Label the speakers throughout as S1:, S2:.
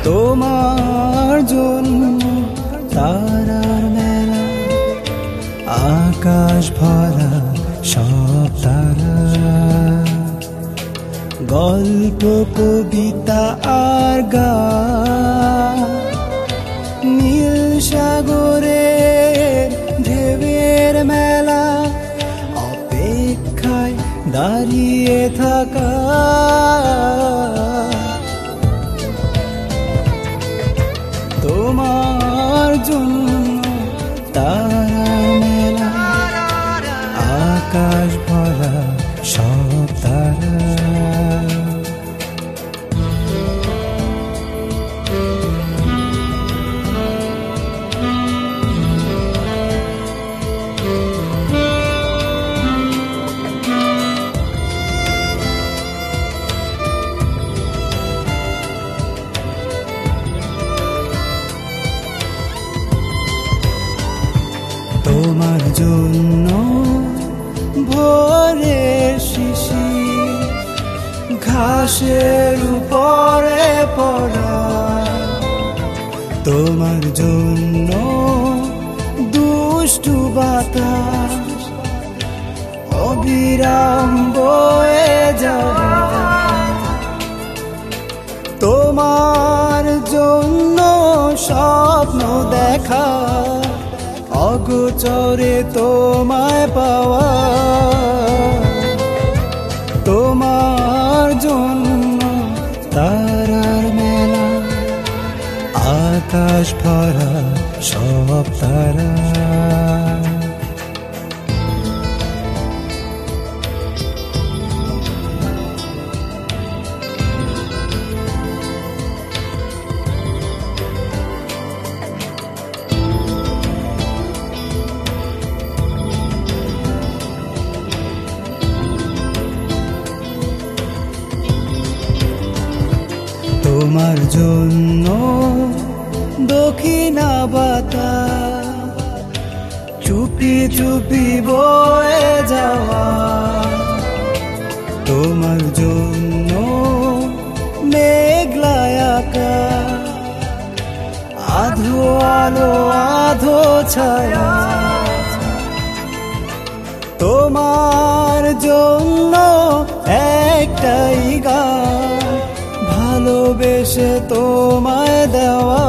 S1: তোমার জন্য তারার মেলা, আকাশ ভরা সব তারা, গল্প কবিতা আর গান, নীল সাগরের ঢেউয়ের মেলা, অপেক্ষায় দাঁড়িয়ে থাকা। তোমার জন্য তারার মেলা, আকাশ ভরা সব তারা। তোমার জন্য ভোরের শিশির ঘাসের উপরে পড়া, তোমার জন্য দুষ্টু বাতাস অবিরাম বয়ে যাওয়া, তোমার জন্য স্বপ্ন দেখা, অগোচরে তোমায় পাওয়া। তোমার জন্য তারার মেলা, আকাশ ভরা সব তারা। তোমার জন্য দক্ষিণা বাতাস চুপি চুপি বয়ে যাওয়া, তোমার জন্য মেঘলা আকাশ আধো আলো আধো ছায়া, তোমার জন্য একটাই গান ভালোবেসে তোমায় দেওয়া।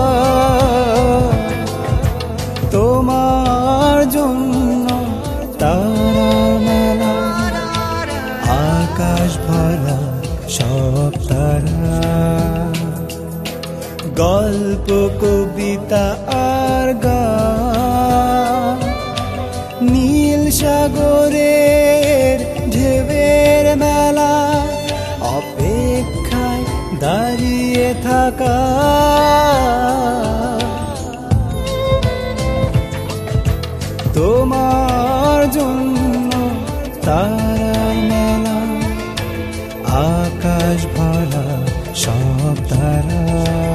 S1: তোমার জন্য তারার মেলা, আকাশ ভরা সব তারা, গল্প কবিতা আর গান, নীল সাগরের ঢেউয়ের মেলা, অপেক্ষায় দাঁড়িয়ে থাকা। তোমার জন্য তারার মেলা, আকাশ ভরা সব তারা।